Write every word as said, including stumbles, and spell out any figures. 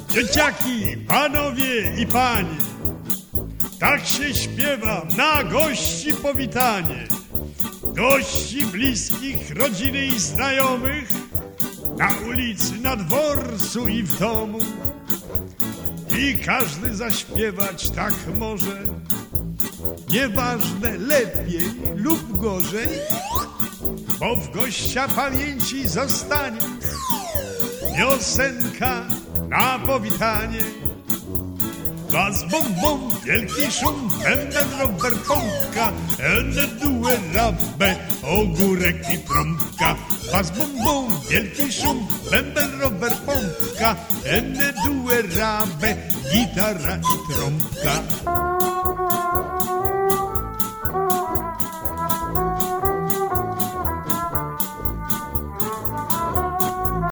Dzieciaki, panowie i panie, tak się śpiewa na gości powitanie. Gości bliskich, rodziny i znajomych, na ulicy, na dworcu i w domu. I każdy zaśpiewać tak może, nieważne lepiej lub gorzej, bo w gościa pamięci zostanie piosenka na powitanie. Bas, bum, bum, wielki szum, będę rower, pompka, ende due, rabę, ogórek i trąbka. Bas, bum, bum, wielki szum, będę rower, pompka, ende due, rabę, gitara i trąbka.